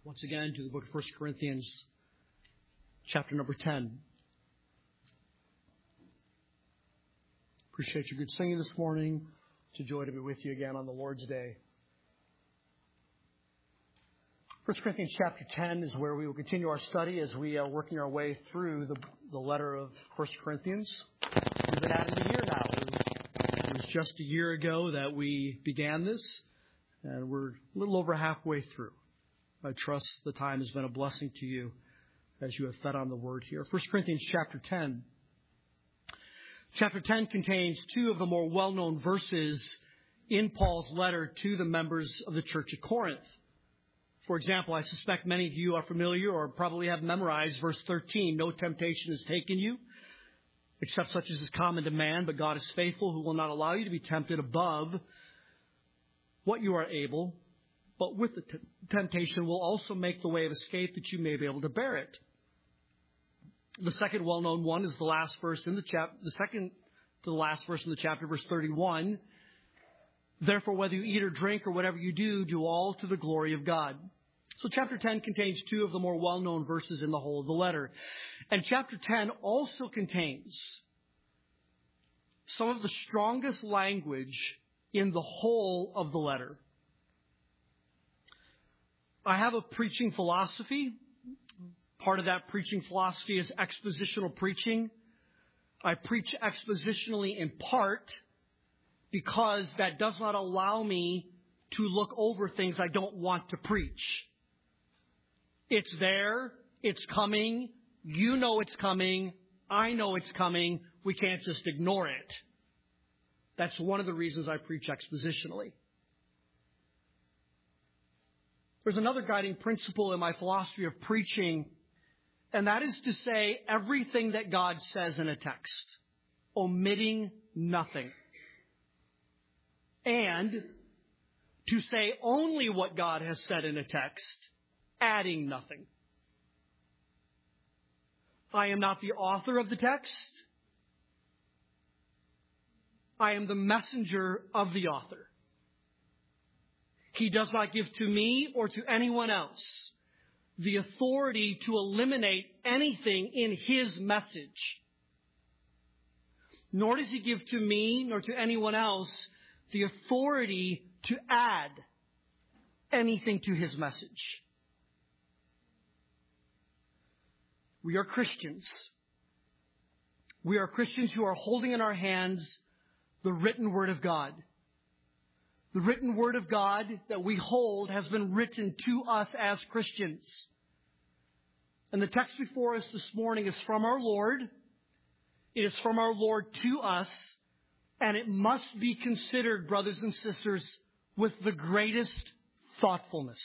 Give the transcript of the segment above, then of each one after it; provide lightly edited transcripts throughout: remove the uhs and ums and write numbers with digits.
once again to the book of 1 Corinthians, chapter number 10. Appreciate your good singing this morning. It's a joy to be with you again on the Lord's Day. 1 Corinthians chapter 10 is where we will continue our study as we are working our way through the letter of 1 Corinthians. We've been at it a year now. It was just a year ago that we began this, and we're a little over halfway through. I trust the time has been a blessing to you as you have fed on the word here. 1 Corinthians chapter 10. Chapter 10 contains two of the more well-known verses in Paul's letter to the members of the church at Corinth. For example, I suspect many of you are familiar or probably have memorized verse 13. No temptation has taken you, except such as is common to man, but God is faithful, who will not allow you to be tempted above what you are able, but with the temptation will also make the way of escape that you may be able to bear it. The second well-known one is the last verse in the chapter, the second to the last verse in the chapter, verse 31. Therefore, whether you eat or drink or whatever you do, do all to the glory of God. So chapter 10 contains two of the more well-known verses in the whole of the letter. And chapter 10 also contains some of the strongest language in the whole of the letter. I have a preaching philosophy. Part of that preaching philosophy is expositional preaching. I preach expositionally in part because that does not allow me to look over things I don't want to preach. It's there. It's coming. You know it's coming. I know it's coming. We can't just ignore it. That's one of the reasons I preach expositionally. There's another guiding principle in my philosophy of preaching, and that is to say everything that God says in a text, omitting nothing. And to say only what God has said in a text, adding nothing. I am not the author of the text. I am the messenger of the author. He does not give to me or to anyone else the authority to eliminate anything in his message. Nor does he give to me nor to anyone else the authority to add anything to his message. We are Christians. We are Christians who are holding in our hands the written Word of God. The written Word of God that we hold has been written to us as Christians. And the text before us this morning is from our Lord. It is from our Lord to us. And it must be considered, brothers and sisters, with the greatest thoughtfulness.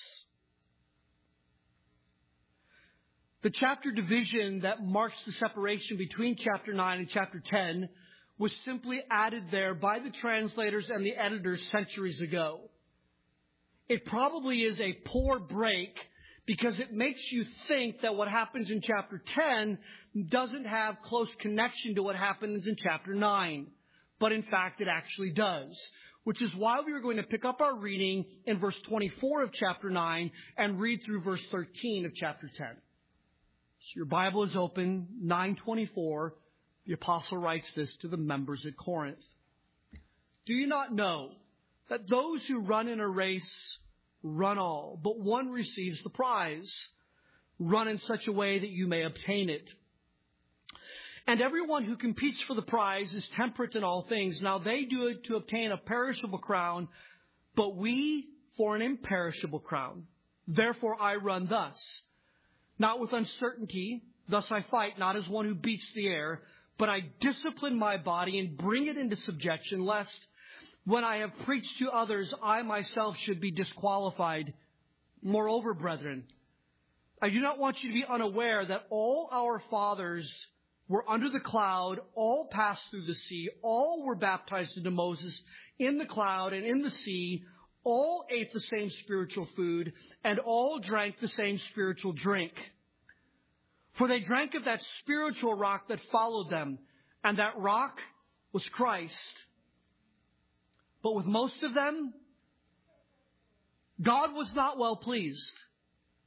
The chapter division that marks the separation between chapter 9 and chapter 10 was simply added there by the translators and the editors centuries ago. It probably is a poor break because it makes you think that what happens in chapter 10 doesn't have close connection to what happens in chapter 9. But in fact, it actually does. Which is why we are going to pick up our reading in verse 24 of chapter 9 and read through verse 13 of chapter 10. So your Bible is open, 9:24. The apostle writes this to the members at Corinth. Do you not know that those who run in a race run all, but one receives the prize? Run in such a way that you may obtain it. And everyone who competes for the prize is temperate in all things. Now they do it to obtain a perishable crown, but we for an imperishable crown. Therefore I run thus, not with uncertainty. Thus I fight, not as one who beats the air, but I discipline my body and bring it into subjection, lest when I have preached to others, I myself should be disqualified. Moreover, brethren, I do not want you to be unaware that all our fathers were under the cloud, all passed through the sea, all were baptized into Moses in the cloud and in the sea, all ate the same spiritual food, and all drank the same spiritual drink. For they drank of that spiritual rock that followed them, and that rock was Christ. But with most of them, God was not well pleased.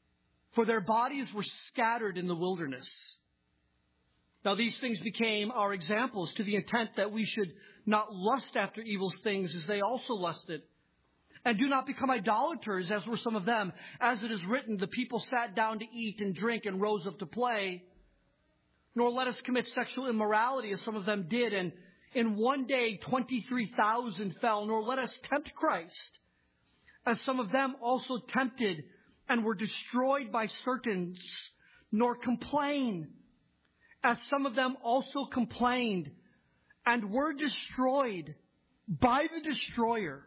for their bodies were scattered in the wilderness. Now these things became our examples, to the intent that we should not lust after evil things as they also lusted. And do not become idolaters, as were some of them. As it is written, the people sat down to eat and drink and rose up to play. Nor let us commit sexual immorality, as some of them did, and in one day 23,000 fell. Nor let us tempt Christ, as some of them also tempted and were destroyed by serpents. Nor complain, as some of them also complained and were destroyed by the destroyer.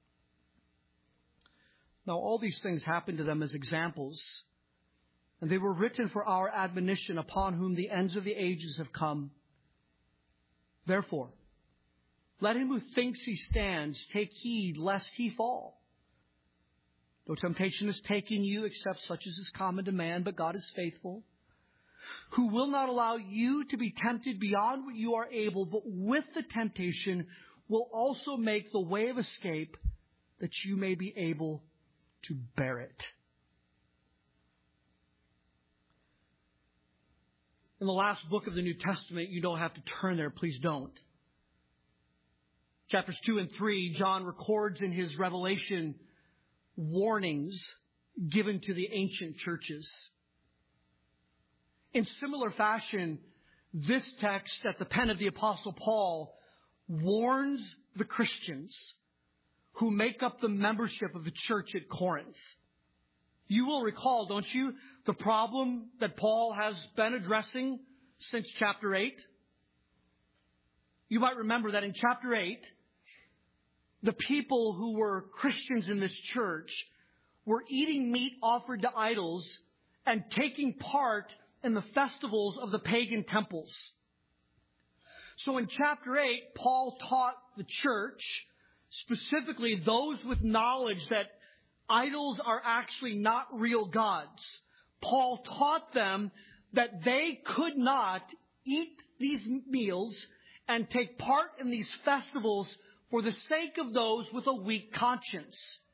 Now all these things happened to them as examples, and they were written for our admonition, upon whom the ends of the ages have come. Therefore, let him who thinks he stands take heed lest he fall. No temptation is taking you except such as is common to man, but God is faithful, who will not allow you to be tempted beyond what you are able, but with the temptation will also make the way of escape, that you may be able to bear it. In the last book of the New Testament, you don't have to turn there, please don't. Chapters 2 and 3, John records in his Revelation warnings given to the ancient churches. In similar fashion, this text at the pen of the Apostle Paul warns the Christians who make up the membership of the church at Corinth. You will recall, don't you, the problem that Paul has been addressing since chapter 8? You might remember that in chapter 8, the people who were Christians in this church were eating meat offered to idols and taking part in the festivals of the pagan temples. So in chapter 8, Paul taught the church, specifically those with knowledge that idols are actually not real gods. Paul taught them that they could not eat these meals and take part in these festivals for the sake of those with a weak conscience.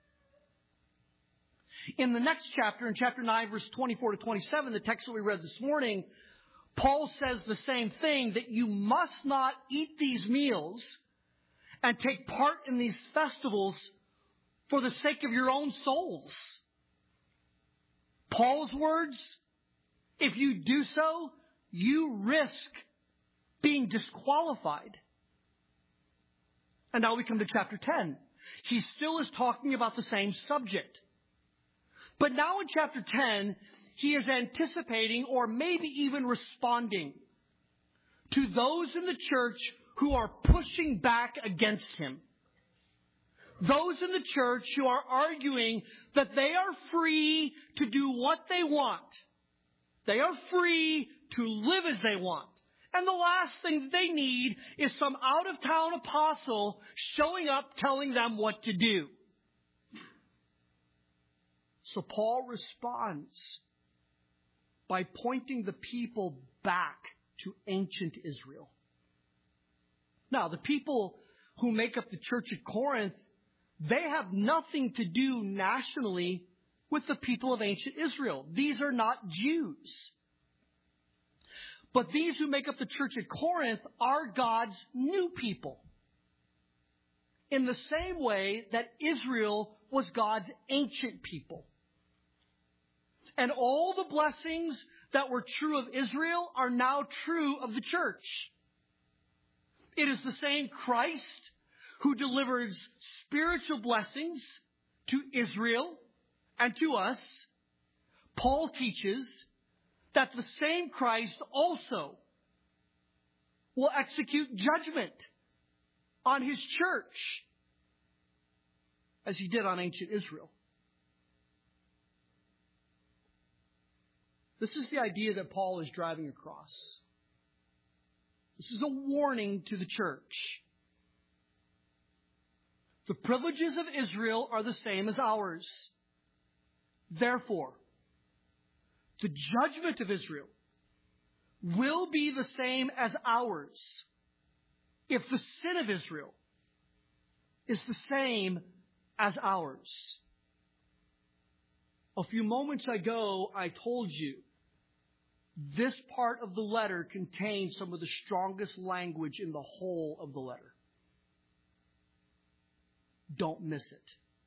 In the next chapter, in chapter 9, verse 24 to 27, the text that we read this morning, Paul says the same thing, that you must not eat these meals and take part in these festivals for the sake of your own souls. Paul's words, if you do so, you risk being disqualified. And now we come to chapter 10. He still is talking about the same subject. But now in chapter 10, he is anticipating or maybe even responding to those in the church who are pushing back against him. Those in the church who are arguing that they are free to do what they want. They are free to live as they want. And the last thing that they need is some out-of-town apostle showing up telling them what to do. So Paul responds by pointing the people back to ancient Israel. Now, the people who make up the church at Corinth, they have nothing to do nationally with the people of ancient Israel. These are not Jews. But these who make up the church at Corinth are God's new people. In the same way that Israel was God's ancient people. And all the blessings that were true of Israel are now true of the church. It is the same Christ who delivers spiritual blessings to Israel and to us. Paul teaches that the same Christ also will execute judgment on his church as he did on ancient Israel. This is the idea that Paul is driving across. This is a warning to the church. The privileges of Israel are the same as ours. Therefore, the judgment of Israel will be the same as ours if the sin of Israel is the same as ours. A few moments ago, I told you this part of the letter contains some of the strongest language in the whole of the letter. Don't miss it.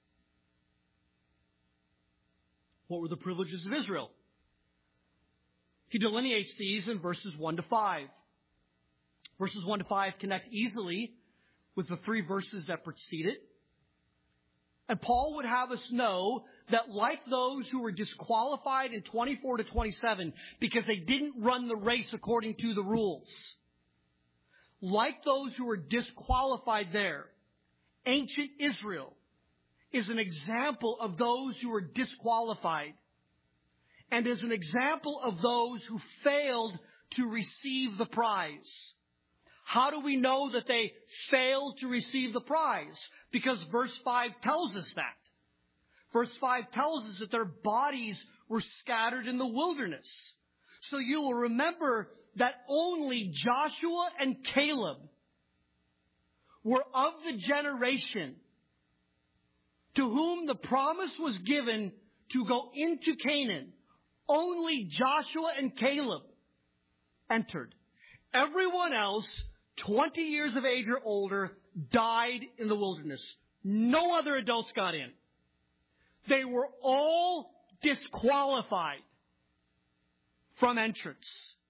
What were the privileges of Israel? He delineates these in verses 1 to 5. Verses 1 to 5 connect easily with the 3 verses that precede it. And Paul would have us know that like those who were disqualified in 24 to 27 because they didn't run the race according to the rules, like those who were disqualified there, ancient Israel is an example of those who were disqualified and is an example of those who failed to receive the prize. How do we know that they failed to receive the prize? Because verse 5 tells us that. Verse 5 tells us that their bodies were scattered in the wilderness. So you will remember that only Joshua and Caleb were of the generation to whom the promise was given to go into Canaan. Only Joshua and Caleb entered. Everyone else, 20 years of age or older, died in the wilderness. No other adults got in. They were all disqualified from entrance.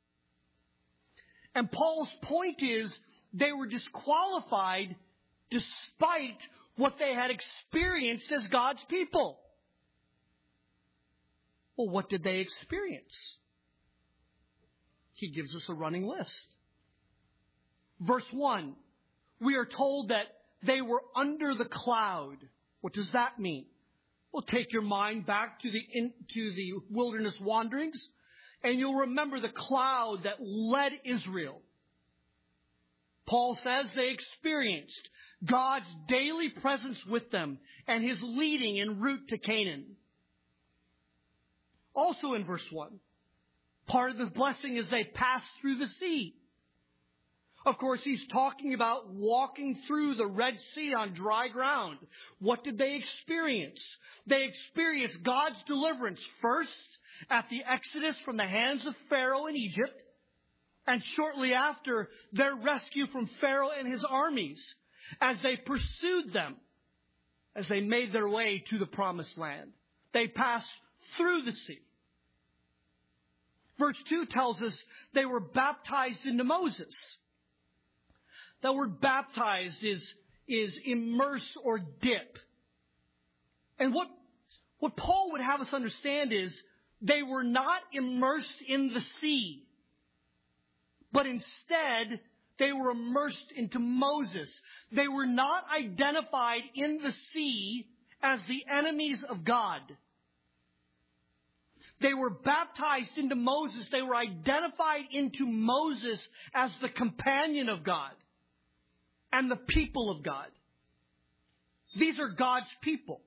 And Paul's point is they were disqualified despite what they had experienced as God's people. Well, what did they experience? He gives us a running list. Verse 1, we are told that they were under the cloud. What does that mean? Well, take your mind back to the wilderness wanderings, and you'll remember the cloud that led Israel. Paul says they experienced God's daily presence with them and His leading en route to Canaan. Also in verse 1, part of the blessing is they passed through the sea. Of course, he's talking about walking through the Red Sea on dry ground. What did they experience? They experienced God's deliverance first at the Exodus from the hands of Pharaoh in Egypt, and shortly after, their rescue from Pharaoh and his armies as they pursued them, as they made their way to the Promised Land. They passed through the sea. Verse 2 tells us they were baptized into Moses. That word baptized is immerse or dip. And what Paul would have us understand is they were not immersed in the sea, but instead they were immersed into Moses. They were not identified in the sea as the enemies of God. They were baptized into Moses. They were identified into Moses as the companion of God and the people of God. These are God's people.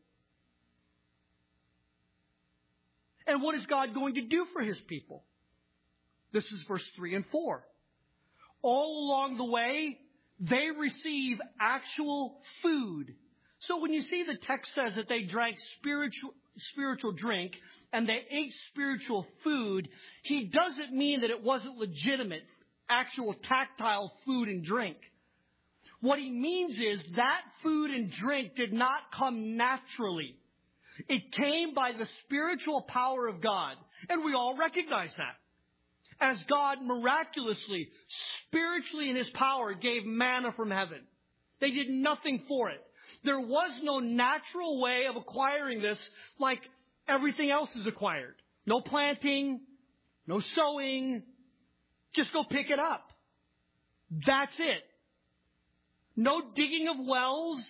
And what is God going to do for His people? This is verse 3 and 4. All along the way, they receive actual food. So when you see the text says that they drank spiritual drink and they ate spiritual food, he doesn't mean that it wasn't legitimate, actual tactile food and drink. What he means is that food and drink did not come naturally. It came by the spiritual power of God. And we all recognize that. As God miraculously, spiritually in His power, gave manna from heaven. They did nothing for it. There was no natural way of acquiring this like everything else is acquired. No planting, no sowing. Just go pick it up. That's it. No digging of wells.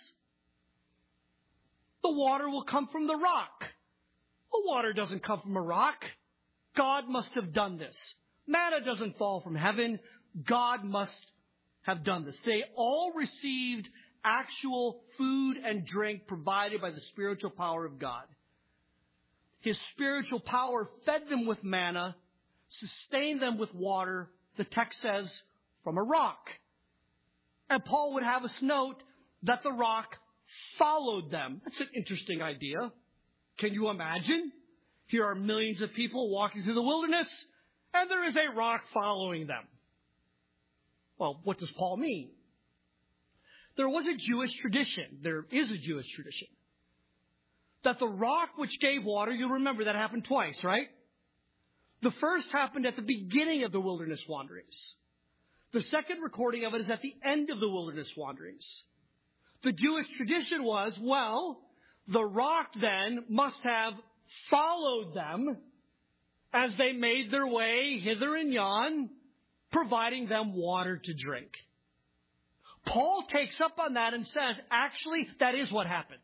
The water will come from the rock. The water doesn't come from a rock. God must have done this. Manna doesn't fall from heaven. God must have done this. They all received actual food and drink provided by the spiritual power of God. His spiritual power fed them with manna, sustained them with water, the text says, from a rock. And Paul would have us note that the rock followed them. That's an interesting idea. Can you imagine? Here are millions of people walking through the wilderness, and there is a rock following them. Well, what does Paul mean? There was a Jewish tradition. There is a Jewish tradition. That the rock which gave water, you'll remember that happened twice, right? The first happened at the beginning of the wilderness wanderings. The second recording of it is at the end of the wilderness wanderings. The Jewish tradition was, well, the rock then must have followed them as they made their way hither and yon, providing them water to drink. Paul takes up on that and says, actually, that is what happened.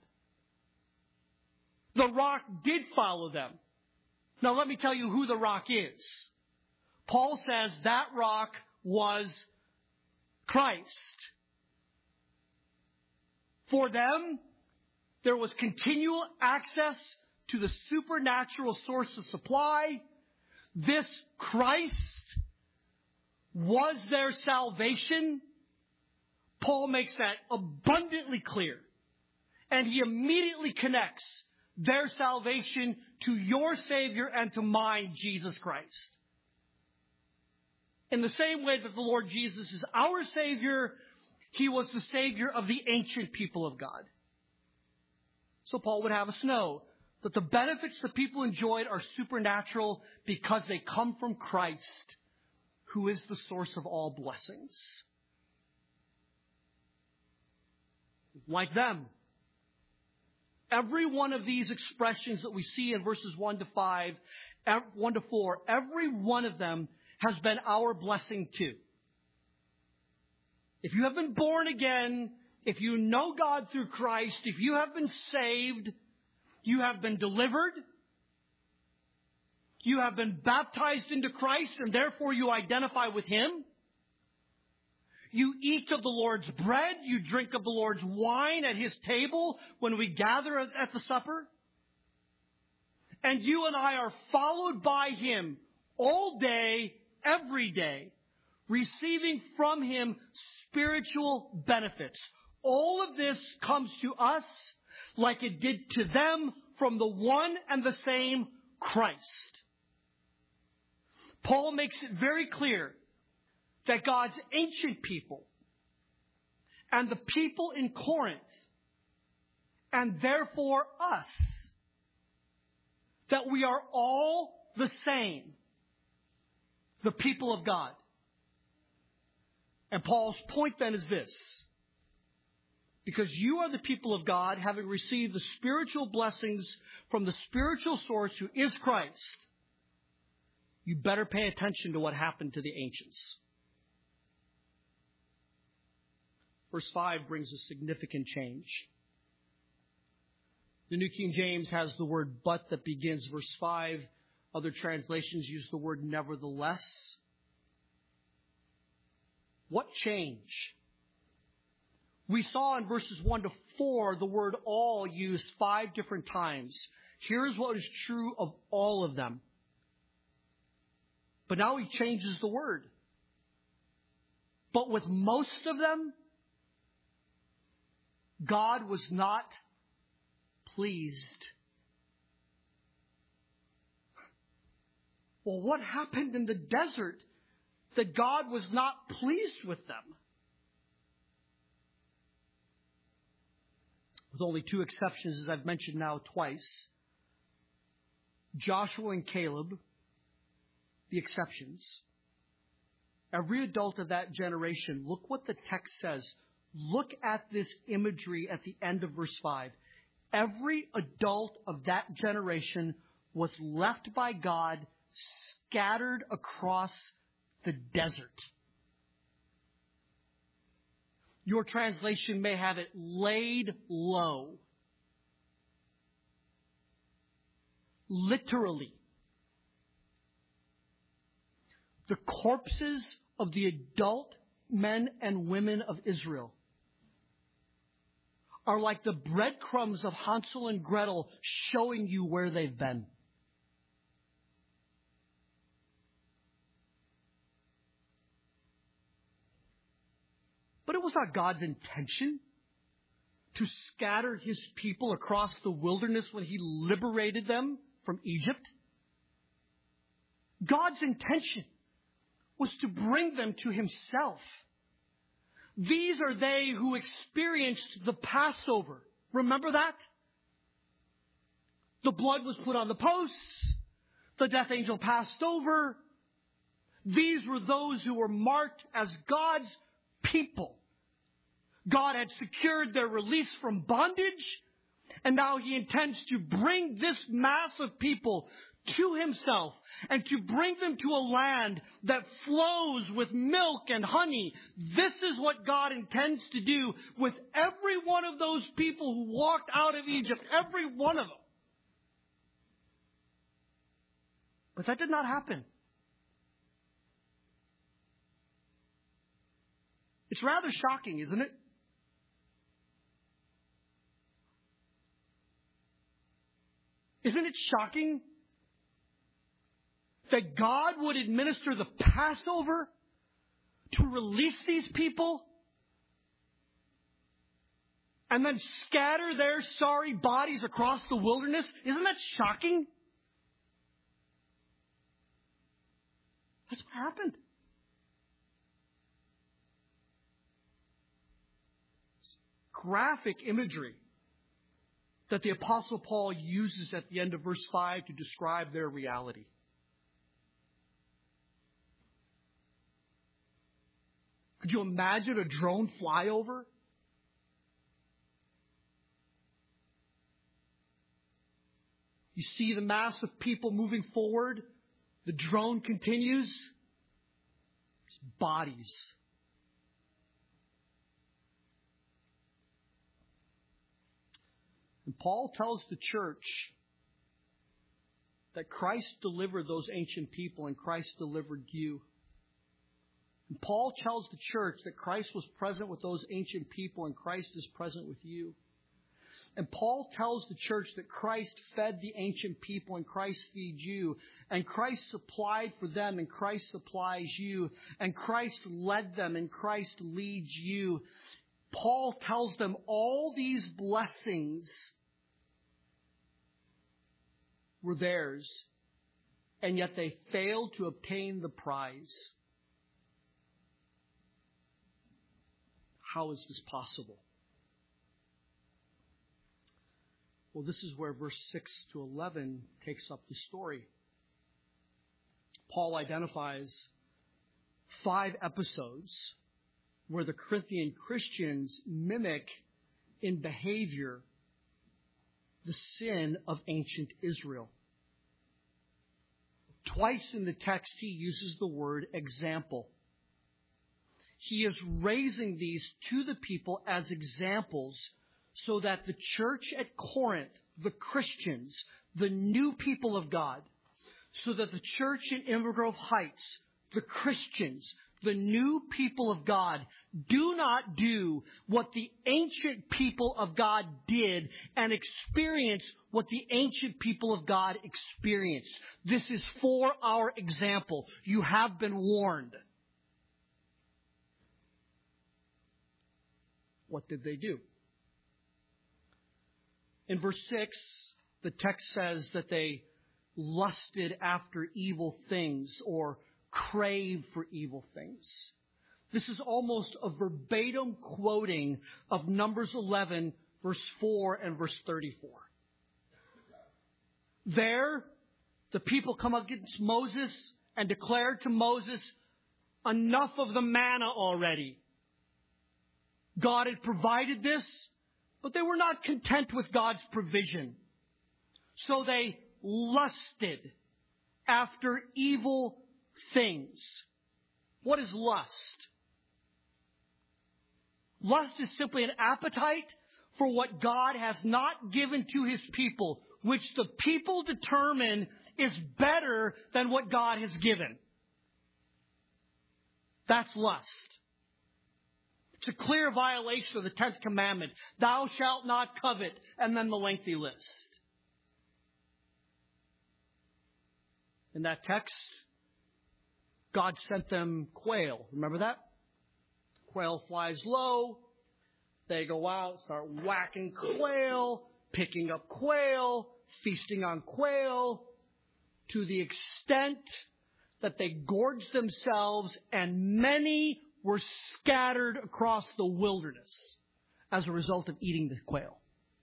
The rock did follow them. Now let me tell you who the rock is. Paul says that rock was Christ. For them, there was continual access to the supernatural source of supply. This Christ was their salvation. Paul makes that abundantly clear. And he immediately connects their salvation to your Savior and to mine, Jesus Christ. In the same way that the Lord Jesus is our Savior, He was the Savior of the ancient people of God. So Paul would have us know that the benefits the people enjoyed are supernatural because they come from Christ, who is the source of all blessings. Like them, every one of these expressions that we see in verses 1 to 4, every one of them has been our blessing too. If you have been born again, if you know God through Christ, if you have been saved, you have been delivered, you have been baptized into Christ, and therefore you identify with Him. You eat of the Lord's bread, you drink of the Lord's wine at His table when we gather at the supper. And you and I are followed by Him all day, every day, receiving from Him spiritual benefits. All of this comes to us like it did to them from the one and the same Christ. Paul makes it very clear that God's ancient people and the people in Corinth, and therefore us, that we are all the same, the people of God. And Paul's point then is this: because you are the people of God, having received the spiritual blessings from the spiritual source who is Christ, you better pay attention to what happened to the ancients. Verse 5 brings a significant change. The New King James has the word but that begins verse 5. Other translations use the word nevertheless. What change? We saw in verses 1 to 4 the word all used 5 different times. Here's what is true of all of them. But now he changes the word. But with most of them, God was not pleased. Well, what happened in the desert that God was not pleased with them? With only 2 exceptions, as I've mentioned now twice. Joshua and Caleb, the exceptions. Every adult of that generation, look what the text says. Look at this imagery at the end of verse 5. Every adult of that generation was left by God scattered across the desert. Your translation may have it laid low. Literally. The corpses of the adult men and women of Israel are like the breadcrumbs of Hansel and Gretel showing you where they've been. But it was not God's intention to scatter His people across the wilderness when He liberated them from Egypt. God's intention was to bring them to himself. These are they who experienced the Passover. Remember that? The blood was put on the posts. The death angel passed over. These were those who were marked as God's people. God had secured their release from bondage, and now he intends to bring this mass of people to himself and to bring them to a land that flows with milk and honey. This is what God intends to do with every one of those people who walked out of Egypt, every one of them. But that did not happen. It's rather shocking, isn't it? Isn't it shocking that God would administer the Passover to release these people and then scatter their sorry bodies across the wilderness? Isn't that shocking? That's what happened. Graphic imagery that the Apostle Paul uses at the end of verse 5 to describe their reality. Could you imagine a drone flyover? You see the mass of people moving forward. The drone continues. There's bodies. And Paul tells the church that Christ delivered those ancient people and Christ delivered you. And Paul tells the church that Christ was present with those ancient people and Christ is present with you. And Paul tells the church that Christ fed the ancient people and Christ feeds you. And Christ supplied for them and Christ supplies you. And Christ led them and Christ leads you. Paul tells them all these blessings were theirs, and yet they failed to obtain the prize. How is this possible? Well, this is where verse 6 to 11 takes up the story. Paul identifies 5 episodes where the Corinthian Christians mimic in behavior the sin of ancient Israel. Twice in the text he uses the word example. He is raising these to the people as examples so that the church at Corinth, the Christians, the new people of God, so that the church in Inver Grove Heights, the Christians, the new people of God, do not do what the ancient people of God did and experience what the ancient people of God experienced. This is for our example. You have been warned. What did they do? In verse 6, the text says that they lusted after evil things or craved for evil things. This is almost a verbatim quoting of Numbers 11, verse 4 and verse 34. There, the people come against Moses and declare to Moses, enough of the manna already. God had provided this, but they were not content with God's provision. So they lusted after evil things. What is lust? Lust is simply an appetite for what God has not given to His people, which the people determine is better than what God has given. That's lust. It's a clear violation of the 10th commandment. Thou shalt not covet, and then the lengthy list. In that text, God sent them quail. Remember that? Quail flies low. They go out, start whacking quail, picking up quail, feasting on quail to the extent that they gorged themselves, and many were scattered across the wilderness as a result of eating the quail.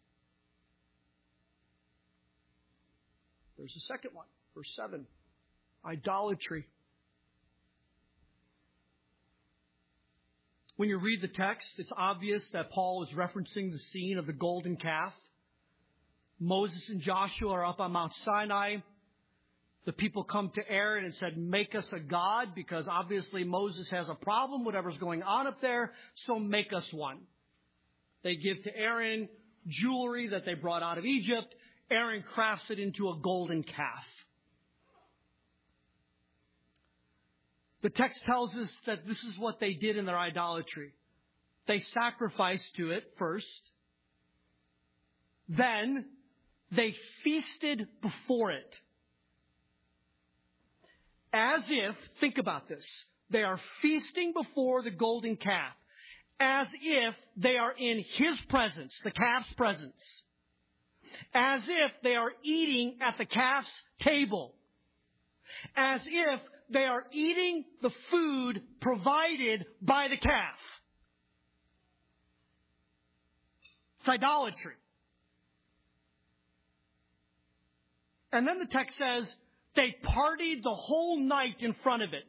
There's a second one, verse 7, idolatry. When you read the text, it's obvious that Paul is referencing the scene of the golden calf. Moses and Joshua are up on Mount Sinai. The people come to Aaron and said, make us a god, because obviously Moses has a problem, whatever's going on up there, so make us one. They give to Aaron jewelry that they brought out of Egypt. Aaron crafts it into a golden calf. The text tells us that this is what they did in their idolatry. They sacrificed to it first. Then they feasted before it. As if, think about this, they are feasting before the golden calf. As if they are in his presence, the calf's presence. As if they are eating at the calf's table. As if they are eating the food provided by the calf. It's idolatry. And then the text says they partied the whole night in front of it.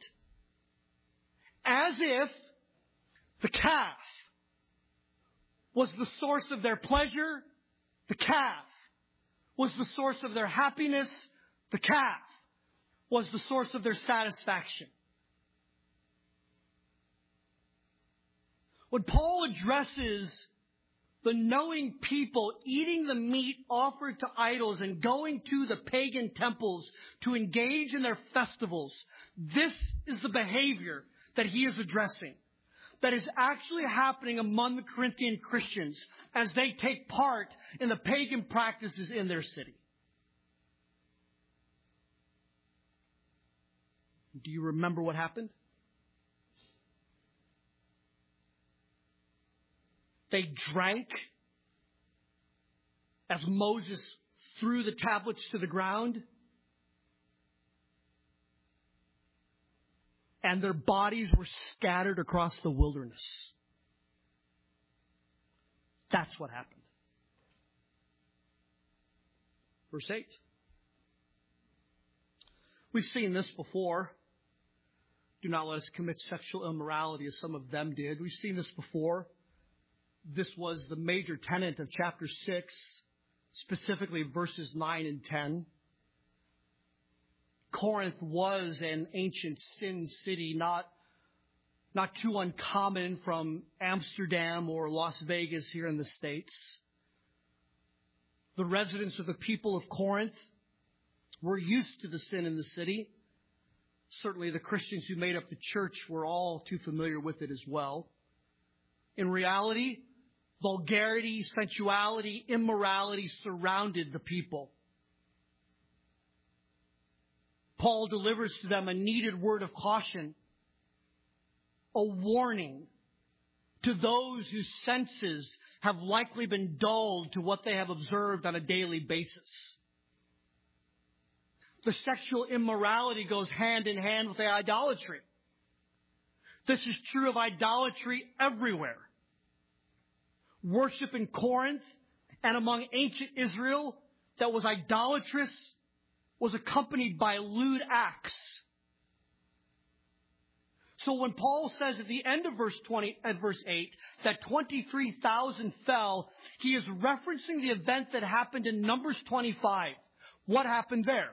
As if the calf was the source of their pleasure. The calf was the source of their happiness. The calf was the source of their satisfaction. When Paul addresses the knowing people eating the meat offered to idols and going to the pagan temples to engage in their festivals, this is the behavior that he is addressing, that is actually happening among the Corinthian Christians as they take part in the pagan practices in their city. Do you remember what happened? They drank as Moses threw the tablets to the ground. And their bodies were scattered across the wilderness. That's what happened. Verse 8. We've seen this before. Do not let us commit sexual immorality as some of them did. We've seen this before. This was the major tenet of chapter 6, specifically verses 9 and 10. Corinth was an ancient sin city, not too uncommon from Amsterdam or Las Vegas here in the States. The residents of the people of Corinth were used to the sin in the city. Certainly the Christians who made up the church were all too familiar with it as well. In reality, vulgarity, sensuality, immorality surrounded the people. Paul delivers to them a needed word of caution, a warning to those whose senses have likely been dulled to what they have observed on a daily basis. The sexual immorality goes hand in hand with the idolatry. This is true of idolatry everywhere. Worship in Corinth and among ancient Israel that was idolatrous was accompanied by lewd acts. So when Paul says at the end of verse 8 that 23,000 fell, he is referencing the event that happened in Numbers 25. What happened there?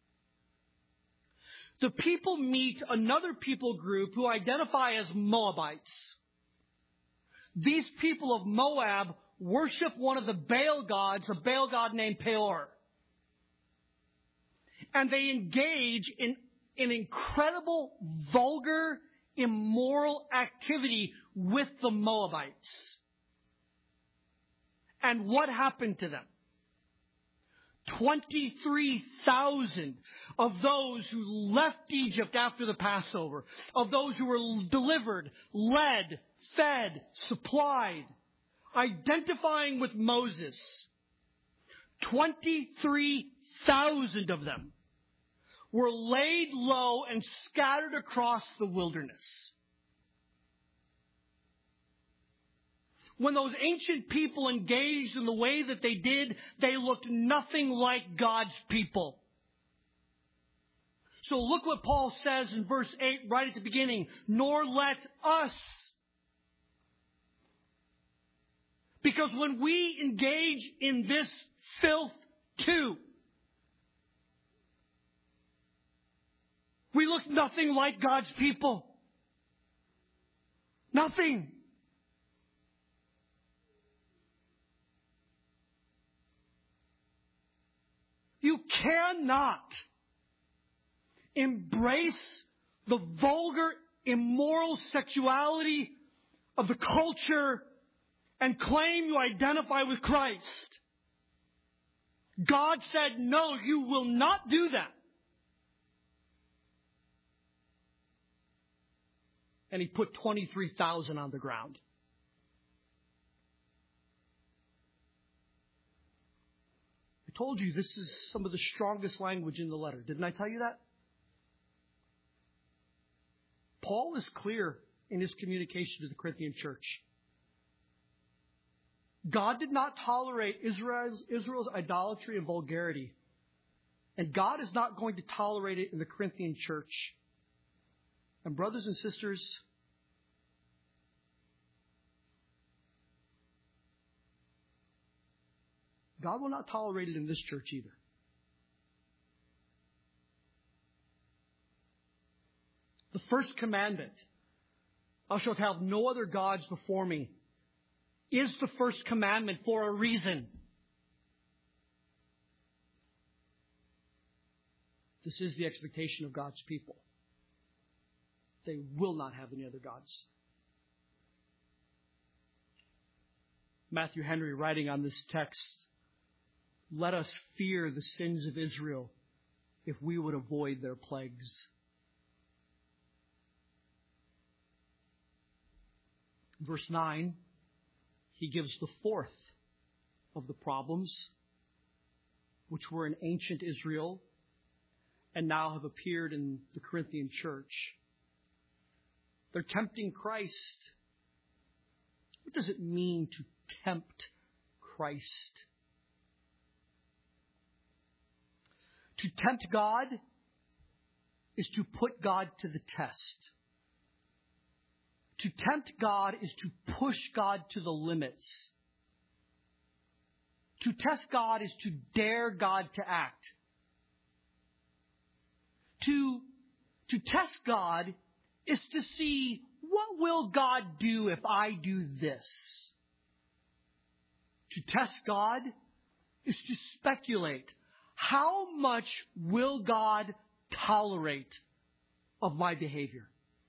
The people meet another people group who identify as Moabites. These people of Moab worship one of the Baal gods, a Baal god named Peor. And they engage in an incredible, vulgar, immoral activity with the Moabites. And what happened to them? 23,000 of those who left Egypt after the Passover, of those who were delivered, led, fed, supplied, identifying with Moses. 23,000 of them were laid low and scattered across the wilderness. When those ancient people engaged in the way that they did, they looked nothing like God's people. So look what Paul says in verse 8 right at the beginning. Nor let us. Because when we engage in this filth too, we look nothing like God's people. Nothing. You cannot embrace the vulgar, immoral sexuality of the culture and claim you identify with Christ. God said, no, you will not do that. And He put 23,000 on the ground. I told you this is some of the strongest language in the letter. Didn't I tell you that? Paul is clear in his communication to the Corinthian church. God did not tolerate Israel's idolatry and vulgarity. And God is not going to tolerate it in the Corinthian church. And brothers and sisters, God will not tolerate it in this church either. The first commandment, thou shalt have no other gods before me, is the first commandment for a reason. This is the expectation of God's people. They will not have any other gods. Matthew Henry, writing on this text, let us fear the sins of Israel if we would avoid their plagues. Verse 9, he gives the fourth of the problems which were in ancient Israel and now have appeared in the Corinthian church. They're tempting Christ. What does it mean to tempt Christ? To tempt God is to put God to the test. To tempt God is to push God to the limits. To test God is to dare God to act. To test God is to see, what will God do if I do this? To test God is to speculate. How much will God tolerate of my behavior?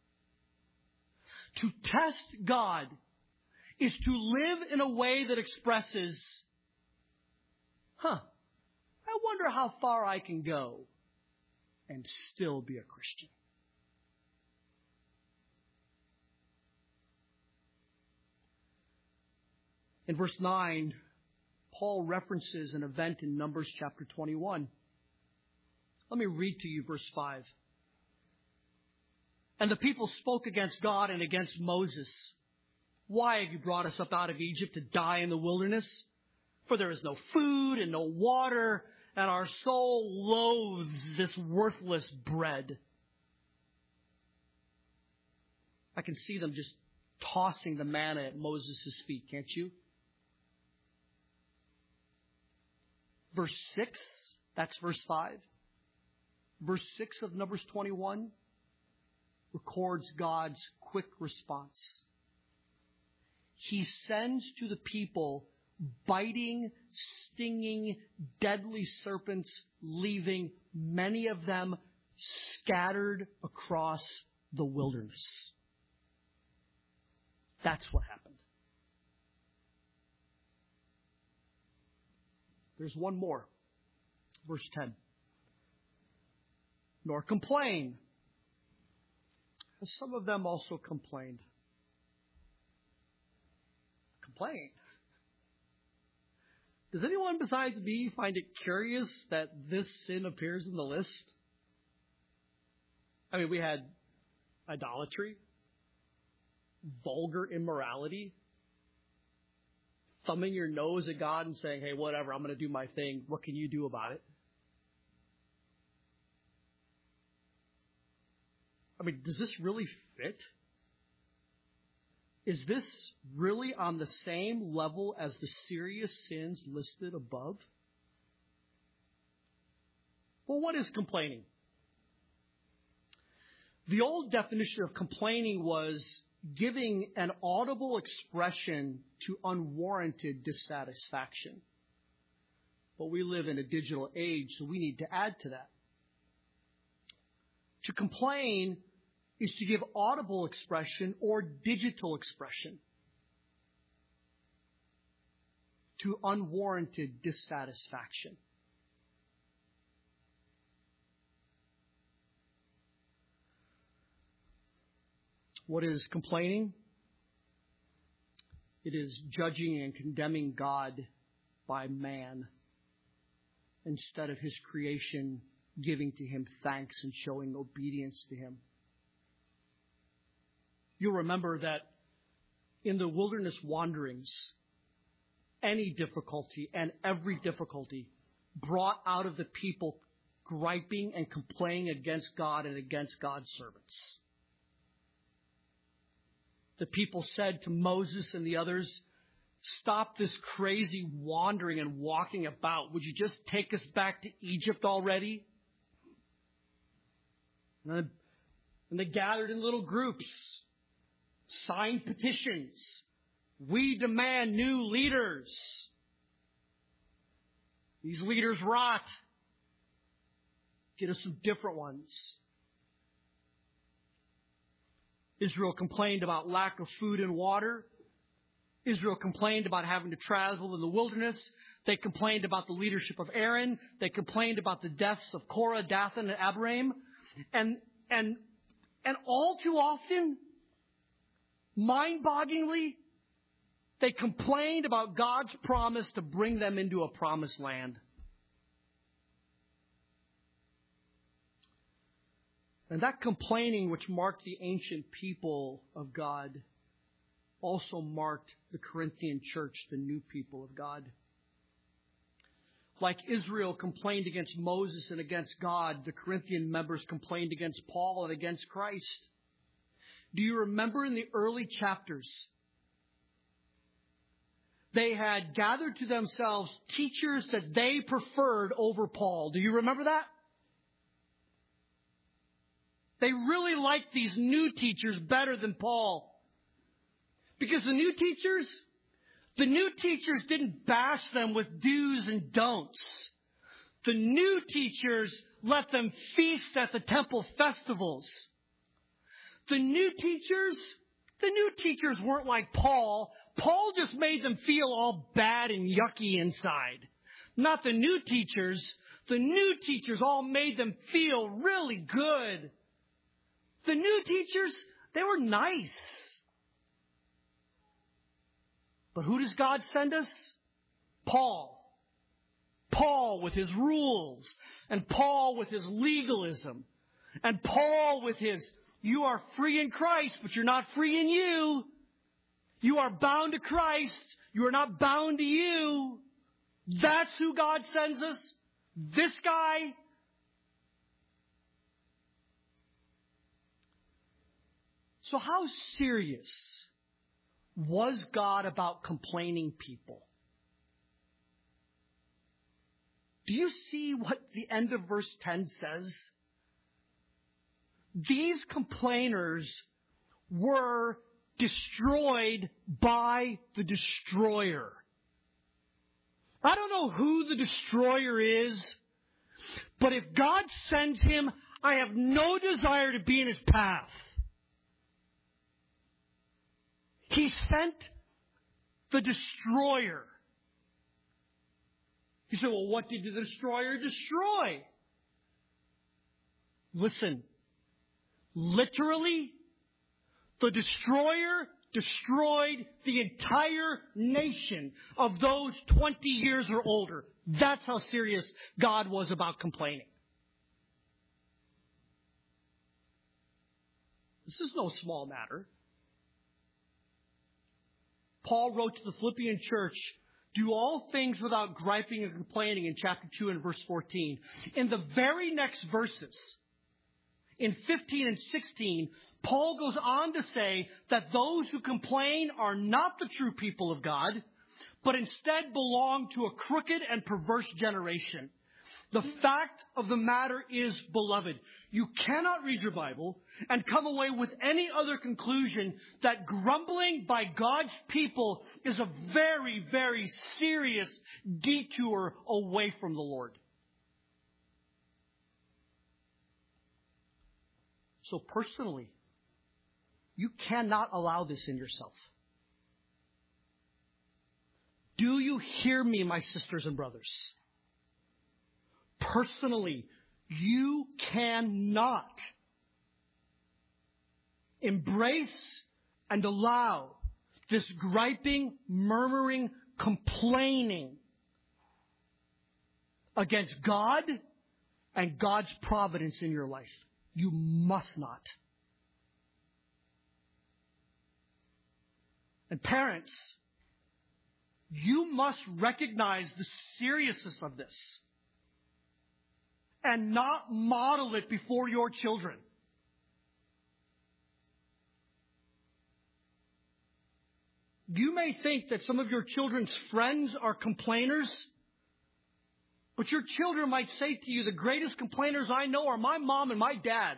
To test God is to live in a way that expresses, I wonder how far I can go and still be a Christian. In verse 9, Paul references an event in Numbers chapter 21. Let me read to you verse 5. And the people spoke against God and against Moses. Why have you brought us up out of Egypt to die in the wilderness? For there is no food and no water, and our soul loathes this worthless bread. I can see them just tossing the manna at Moses' feet, can't you? Verse 6, that's verse 5. Verse 6 of Numbers 21 records God's quick response. He sends to the people biting, stinging, deadly serpents, leaving many of them scattered across the wilderness. That's what happened. There's one more. Verse 10. Nor complain, as some of them also complained. Complain. Does anyone besides me find it curious that this sin appears in the list? I mean, we had idolatry, vulgar immorality, thumbing your nose at God and saying, hey, whatever, I'm going to do my thing. What can you do about it? I mean, does this really fit? Is this really on the same level as the serious sins listed above? Well, what is complaining? The old definition of complaining was giving an audible expression to unwarranted dissatisfaction. But we live in a digital age, so we need to add to that. To complain is to give audible expression or digital expression to unwarranted dissatisfaction. What is complaining? It is judging and condemning God by man instead of His creation, giving to Him thanks and showing obedience to Him. You'll remember that in the wilderness wanderings, any difficulty and every difficulty brought out of the people griping and complaining against God and against God's servants. The people said to Moses and the others, stop this crazy wandering and walking about. Would you just take us back to Egypt already? And they gathered in little groups, signed petitions. We demand new leaders. These leaders rot. Get us some different ones. Israel complained about lack of food and water. Israel complained about having to travel in the wilderness. They complained about the leadership of Aaron. They complained about the deaths of Korah, Dathan, and Abiram. And all too often, mind-bogglingly, they complained about God's promise to bring them into a promised land. And that complaining, which marked the ancient people of God, also marked the Corinthian church, the new people of God. Like Israel complained against Moses and against God, the Corinthian members complained against Paul and against Christ. Do you remember in the early chapters, they had gathered to themselves teachers that they preferred over Paul? Do you remember that? They really liked these new teachers better than Paul. Because the new teachers didn't bash them with do's and don'ts. The new teachers let them feast at the temple festivals. The new teachers weren't like Paul. Paul just made them feel all bad and yucky inside. Not the new teachers. The new teachers all made them feel really good. The new teachers, they were nice. But who does God send us? Paul. Paul with his rules. And Paul with his legalism. And Paul with his, you are free in Christ, but you're not free in you. You are bound to Christ. You are not bound to you. That's who God sends us. This guy. So how serious was God about complaining people? Do you see what the end of verse 10 says? These complainers were destroyed by the destroyer. I don't know who the destroyer is, but if God sends him, I have no desire to be in his path. He sent the destroyer. You say, well, what did the destroyer destroy? Listen, literally, the destroyer destroyed the entire nation of those 20 years or older. That's how serious God was about complaining. This is no small matter. Paul wrote to the Philippian church, do all things without griping and complaining in chapter 2 and verse 14. In the very next verses, in 15 and 16, Paul goes on to say that those who complain are not the true people of God, but instead belong to a crooked and perverse generation. The fact of the matter is, beloved, you cannot read your Bible and come away with any other conclusion that grumbling by God's people is a very, very serious detour away from the Lord. So personally, you cannot allow this in yourself. Do you hear me, my sisters and brothers? Personally, you cannot embrace and allow this griping, murmuring, complaining against God and God's providence in your life. You must not. And parents, you must recognize the seriousness of this and not model it before your children. You may think that some of your children's friends are complainers, but your children might say to you, the greatest complainers I know are my mom and my dad.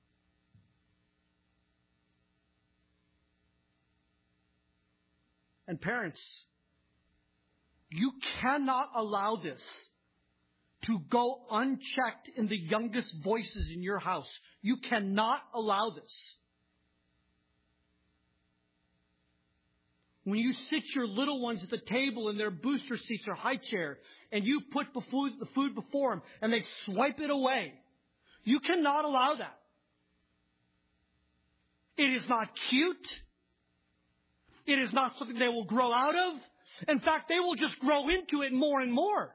And parents, you cannot allow this to go unchecked in the youngest voices in your house. You cannot allow this. When you sit your little ones at the table in their booster seats or high chair, and you put the food before them, and they swipe it away, you cannot allow that. It is not cute. It is not something they will grow out of. In fact, they will just grow into it more and more.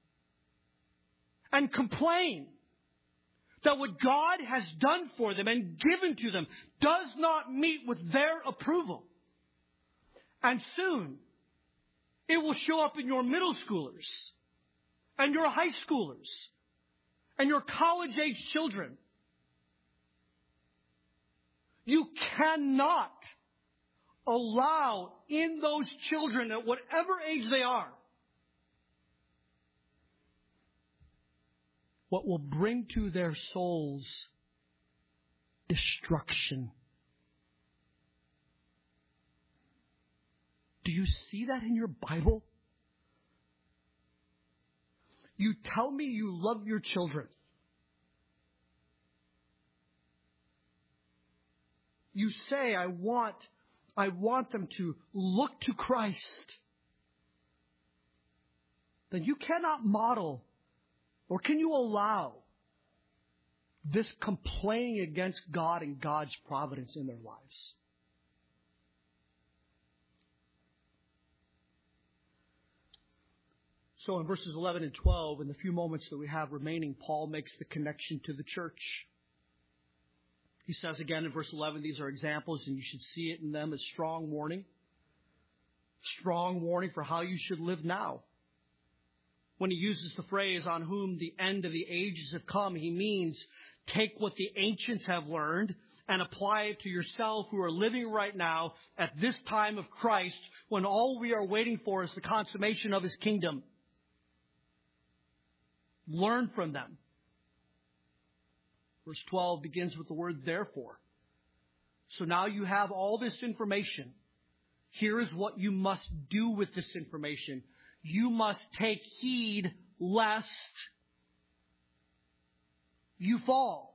And complain that what God has done for them and given to them does not meet with their approval. And soon, it will show up in your middle schoolers and your high schoolers and your college-age children. You cannot allow in those children, at whatever age they are, what will bring to their souls destruction. Do you see that in your Bible? You tell me you love your children. You say, I want them to look to Christ. Then you cannot model, or can you allow, this complaining against God and God's providence in their lives? So in verses 11 and 12, in the few moments that we have remaining, Paul makes the connection to the church. He says again in verse 11, these are examples, and you should see it in them as strong warning. Strong warning for how you should live now. When he uses the phrase, on whom the end of the ages have come, he means take what the ancients have learned and apply it to yourself who are living right now at this time of Christ, when all we are waiting for is the consummation of his kingdom. Learn from them. Verse 12 begins with the word therefore. So now you have all this information. Here is what you must do with this information. You must take heed lest you fall.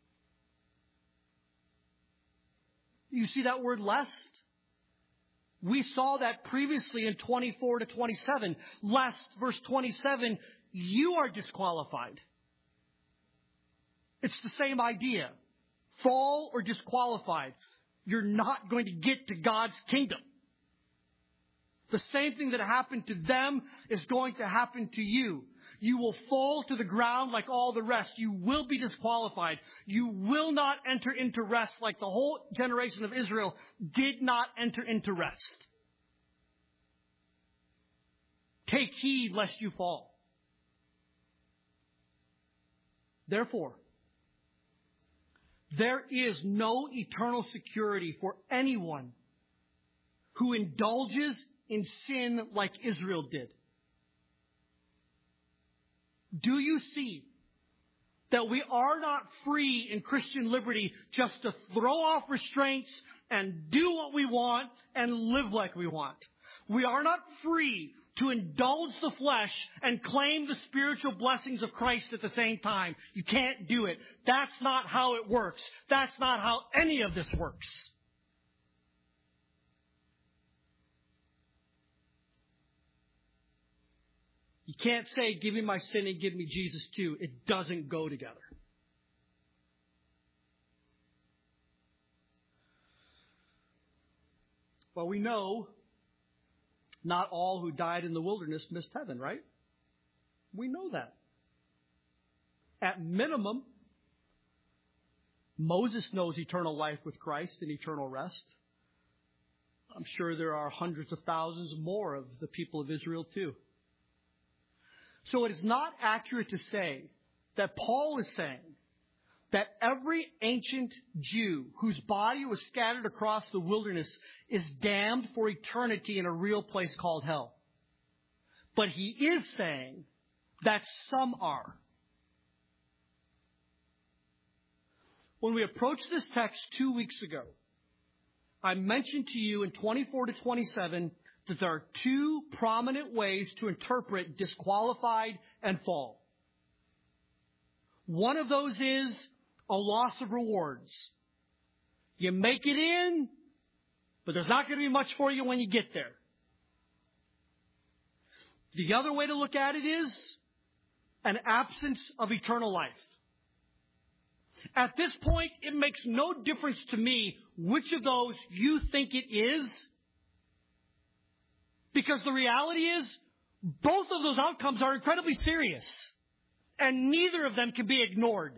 You see that word lest? We saw that previously in 24 to 27. Lest, verse 27, you are disqualified. It's the same idea. Fall or disqualified. you're not going to get to God's kingdom. The same thing that happened to them is going to happen to you. You will fall to the ground like all the rest. You will be disqualified. You will not enter into rest like the whole generation of Israel did not enter into rest. Take heed lest you fall. Therefore, there is no eternal security for anyone who indulges in sin like Israel did. Do you see that we are not free in Christian liberty just to throw off restraints and do what we want and live like we want? We are not free to indulge the flesh and claim the spiritual blessings of Christ at the same time. You can't do it. That's not how it works. That's not how any of this works. You can't say, give me my sin and give me Jesus too. It doesn't go together. Well, we know not all who died in the wilderness missed heaven, right? We know that. At minimum, Moses knows eternal life with Christ and eternal rest. I'm sure there are hundreds of thousands more of the people of Israel too. So it is not accurate to say that Paul is saying that every ancient Jew whose body was scattered across the wilderness is damned for eternity in a real place called hell. But he is saying that some are. When we approached this text 2 weeks ago, I mentioned to you in 24 to 27 that there are two prominent ways to interpret disqualified and fall. One of those is a loss of rewards. You make it in, but there's not going to be much for you when you get there. The other way to look at it is an absence of eternal life. At this point, it makes no difference to me which of those you think it is, because the reality is both of those outcomes are incredibly serious, and neither of them can be ignored.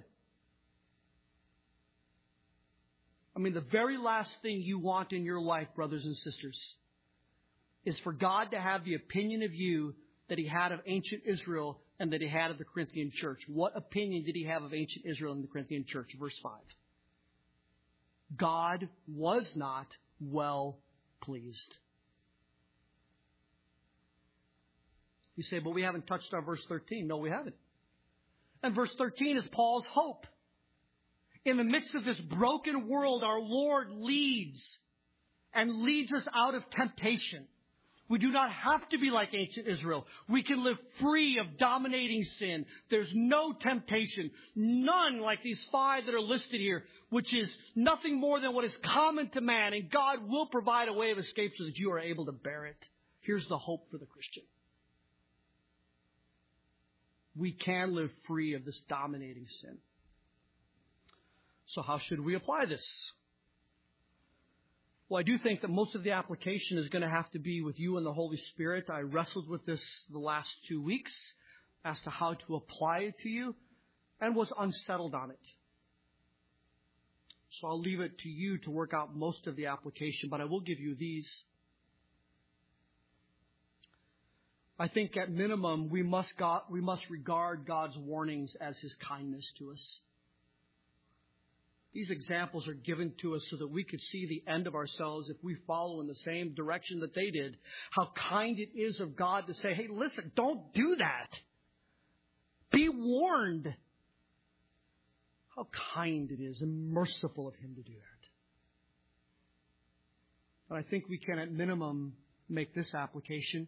I mean, the very last thing you want in your life, brothers and sisters, is for God to have the opinion of you that he had of ancient Israel and that he had of the Corinthian church. What opinion did he have of ancient Israel and the Corinthian church? Verse 5. God was not well pleased. You say, but we haven't touched on verse 13. No, we haven't. And verse 13 is Paul's hope. In the midst of this broken world, our Lord leads and leads us out of temptation. We do not have to be like ancient Israel. We can live free of dominating sin. There's no temptation. None like these 5 that are listed here, which is nothing more than what is common to man. And God will provide a way of escape so that you are able to bear it. Here's the hope for the Christian. We can live free of this dominating sin. So how should we apply this? Well, I do think that most of the application is going to have to be with you and the Holy Spirit. I wrestled with this the last 2 weeks as to how to apply it to you and was unsettled on it. So I'll leave it to you to work out most of the application, but I will give you these. I think at minimum, we must regard God's warnings as his kindness to us. These examples are given to us so that we could see the end of ourselves if we follow in the same direction that they did. How kind it is of God to say, hey, listen, don't do that. Be warned. How kind it is and merciful of him to do that. But I think we can at minimum make this application.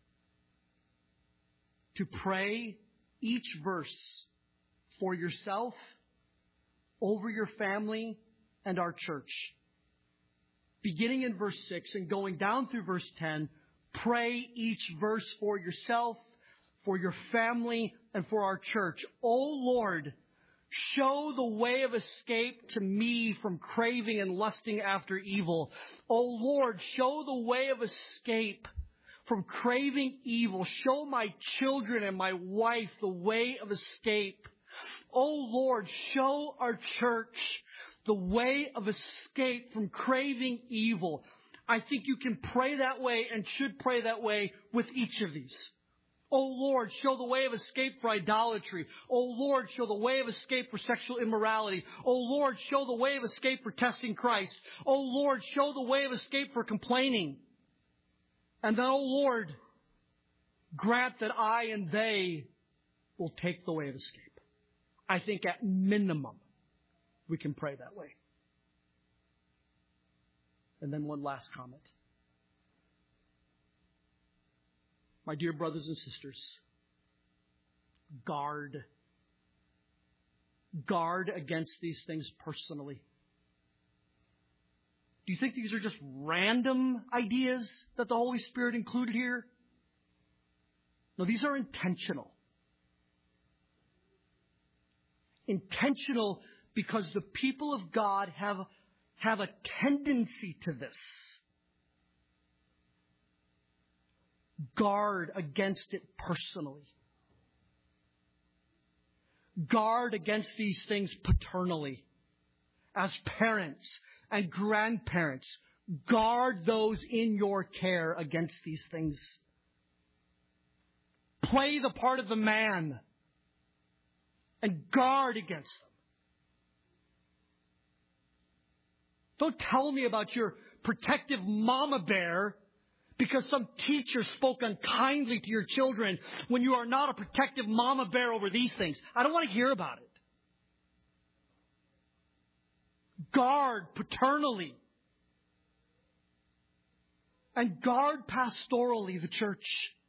To pray each verse for yourself, over your family, and our church. Beginning in verse 6 and going down through verse 10, pray each verse for yourself, for your family, and for our church. Oh Lord, Show the way of escape to me from craving and lusting after evil. O Lord, show the way of escape from craving evil. Show my children and my wife the way of escape. O Lord, show our church the way of escape from craving evil. I think you can pray that way and should pray that way with each of these. O Lord, show the way of escape for idolatry. O Lord, show the way of escape for sexual immorality. O Lord, show the way of escape for testing Christ. O Lord, show the way of escape for complaining. And then, O Lord, grant that I and they will take the way of escape. I think at minimum, we can pray that way. And then one last comment. My dear brothers and sisters, guard against these things personally. Do you think these are just random ideas that the Holy Spirit included here? No, these are intentional. Intentional because the people of God have a tendency to this. Guard against it personally. Guard against these things paternally. As parents and grandparents, guard those in your care against these things. Play the part of the man and guard against them. Don't tell me about your protective mama bear because some teacher spoke unkindly to your children when you are not a protective mama bear over these things. I don't want to hear about it. Guard paternally. And guard pastorally the church.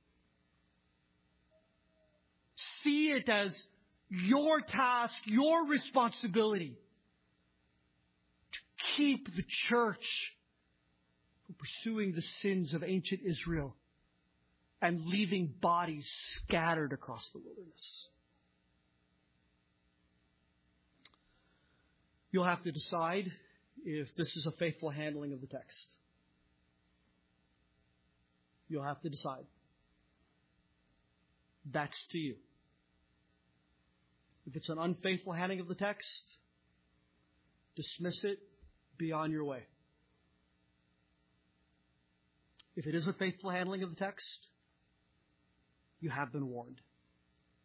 See it as your task, your responsibility to keep the church from pursuing the sins of ancient Israel and leaving bodies scattered across the wilderness. You'll have to decide if this is a faithful handling of the text. You'll have to decide. That's to you. If it's an unfaithful handling of the text, dismiss it, be on your way. If it is a faithful handling of the text, you have been warned.